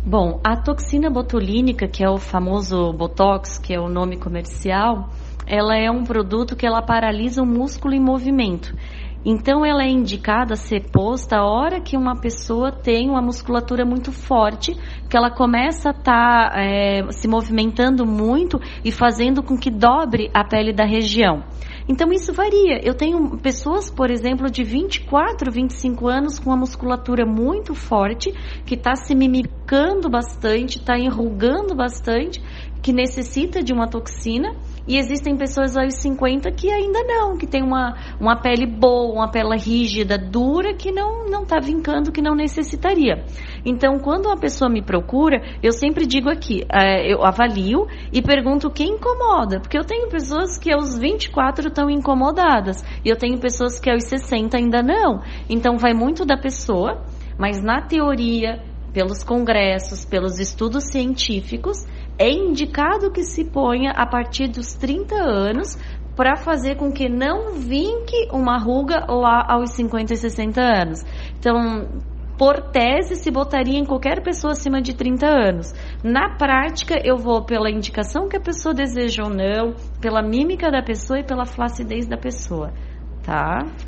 Bom, a toxina botulínica, que é o famoso Botox, que é o nome comercial, ela é um produto que ela paralisa o músculo em movimento. Então, ela é indicada a ser posta a hora que uma pessoa tem uma musculatura muito forte, que ela começa a estar se movimentando muito e fazendo com que dobre a pele da região. Então, isso varia. Eu tenho pessoas, por exemplo, de 24, 25 anos com uma musculatura muito forte, que está se mimicando bastante, está enrugando bastante, que necessita de uma toxina. E existem pessoas aos 50 que ainda não, que tem uma pele boa, uma pele rígida, dura, que não está vincando, que não necessitaria. Então, quando uma pessoa me procura, eu sempre digo aqui, eu avalio e pergunto o que incomoda. Porque eu tenho pessoas que aos 24 estão incomodadas e eu tenho pessoas que aos 60 ainda não. Então, vai muito da pessoa, mas na teoria, pelos congressos, pelos estudos científicos, é indicado que se ponha a partir dos 30 anos para fazer com que não vinque uma ruga lá aos 50 e 60 anos. Então, por tese, se botaria em qualquer pessoa acima de 30 anos. Na prática, eu vou pela indicação que a pessoa deseja ou não, pela mímica da pessoa e pela flacidez da pessoa, tá?